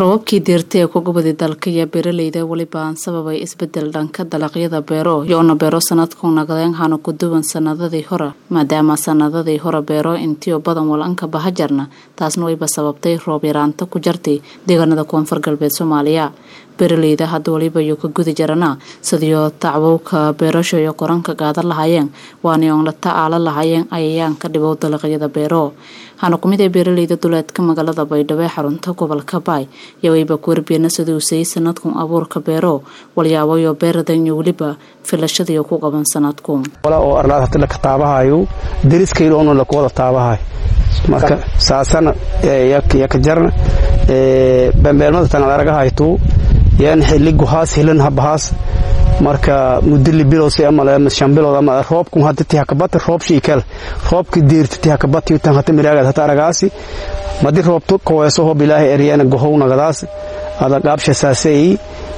roobabkii deertay ku gubadi dalka iyo beeraleyda waliba sababay isbedel dhanka dalagyada beero yoona beero sanadku naqdeen hana ku duwan sanadadii hore maadaama sanadadii hore beero intii badan walanka bahajarna taasna way sababtay roob yaraanta ku jartay deegaanada koonfur galbeed Soomaaliya beeraleyda hadda waliba iyo ka gudi jarana sidoo tacawka beerasho iyo qoranka gaadar lahaayeen waana oo la tacaala lahaayeen ayaan ka dhibo dalagyada beero hana kumid beeraleyda duleedka magaalada Baydhabo xarunta gobolka Baay yawayba ku warbiyana sidoo say sanadkan abuurka beero walyaabo iyo beeradan iyo waliba filashada iyo ku qaban sanadkan wala oo arlaad hadda la kataabahayo dariskayda oo la kooda taabahay marka saasana ka jarna bambeelmada tan araga hayto yaan xilli go'aas helan habaas marka muddo bilood ama shambilood ama roobku hadda tii ka bat roob shiikal roobki deertii ka bat tan hadda miraaga hadda aragaasi madi roobto kooyso hoob ilaahay eriyana go'owna gadaas ada qaabsha saasay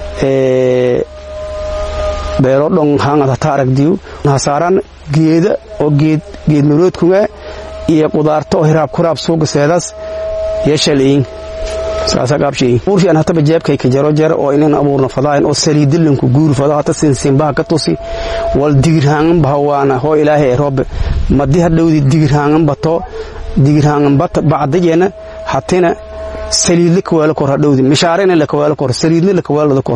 beero dhon hangada taaragdiyo hasaaran geeda oo geed miroodkuga iyo qudaarto hiraab kuraab suuq seedas yeeshaliin saasa qaabshay buurshan hata bajeebkay ka jaro oo inaan abuurna fadaan oo saliidilinku guur fada hata sinbaa ka tusi wal digirhaan bahawana ho ilaahay roob madi hadhowdi digirhaan bato digirhaan bat bacdayna hatina saliidlik wala kor hadhowdi mishaarina la kawala kor saliidna la kawala kor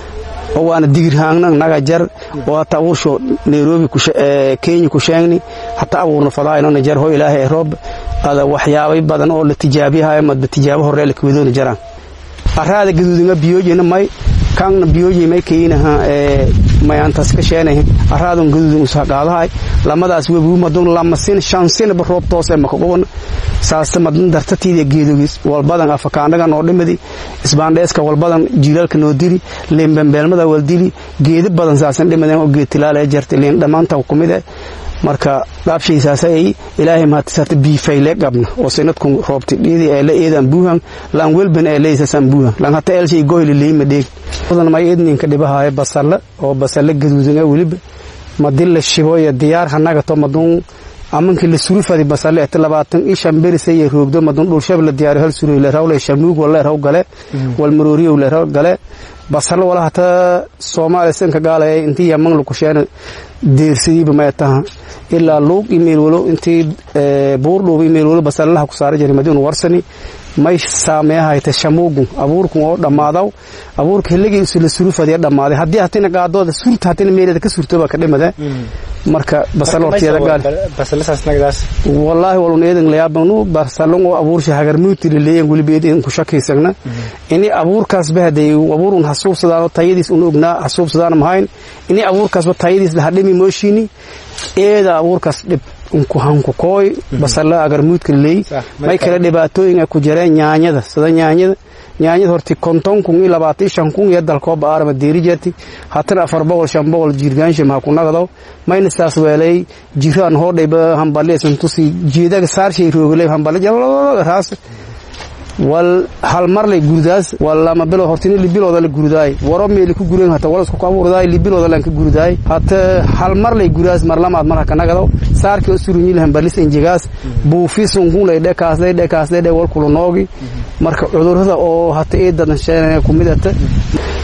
oo waana digirhaan naga jar oo hata ursho Nairobi ku Kenya ku sheegni hata abuurna fadaan jar ho ilaahay roob هذا وحياوي بدن أو التجابيها ما بتجابه هو لك بدون جرا أراد جدودنا بيوجينا ماي كان بيوجي ماي كينها ما ينتسك شينه أراد جدود مساقال هاي لما ده أسوي بوم دون لما سين شانسين بروب توسع مكوبون ساست مدن درتتي جدوديس والبدن أفكارنا نودم بدي إسبانديس كوالبدن جيرال كنوديري لين بمبلما ده والديري جيد بدن ساسن لين مدن وجيت تلال جرت لين دمان تاوكميده marka qaabshiisaasay ilaahay ma tasata bi fayle qabna oo sanadku roobti dhidi ee la eedan buuhan lan welban ee leeysan buuhan lan hata elshi goyli leeyma deeg wadan ma eednin ka dhibahay basal oo basal gaduudina waliba madilla shibooya diyaar hanaga to madun amankii la surufadi basal ee 25 berisay roogdo madun dhul shab la diyaar hal suru ila rawle shamuug wala raw gale wal marooriyo la raw gale basal wala hata Soomaaliya sanka gaalay intii yaman lu ku sheena deersidiiba ma taha ila lug email walo intii buurdho email walo basalaha ku saaray jiray madina warsani may saameeyahay tashamuugu abuurku oo dhamaadaw abuurka xilligiisa la surufadiya dhamaaday hadii hatina qaadooda surta hatina meelada ka surtaba ka dhimada marka basal hortiyada gaal basalaas nagdaas wallahi walneedan la yaabanu basalon oo abuursha hagarmuuti leeyeen gulbeedin ku shakiisagna ini abuurkaas bahday abuurun xasuubsadaan tayadiis uu ognaa xasuubsadaan mahayn ini abuurkaas tayadiis la hadhimi mooshini eeda abuurkaas dhib ku hanku kooy basala agarmuudka leey may kala dhibaatooyin ku jireen yaanyada sida yaanyada horti konton kun iyo 25 kun iyo dalkoob aarama deerijati hatana 400 jirgaansha ma ku nagado mayna saas weelay jiraan hoodayba hambaleesan tusi jeedaga saarshay rooglay hambale jalo raas wal hal mar lay gurdaas wala ma bilo hortini li bilooda la gurdaay waro meel ku gureen hata wala isku abuurdaay li bilooda la ka gurdaay hata hal mar lay gurdaas mar lamaad mar ka nagado saarkii oo surunil hambalis injigaas buufisun ku lay dhekaasay wal kulo noogi marka cudurrada oo hata eedadan sheeynaa ku midata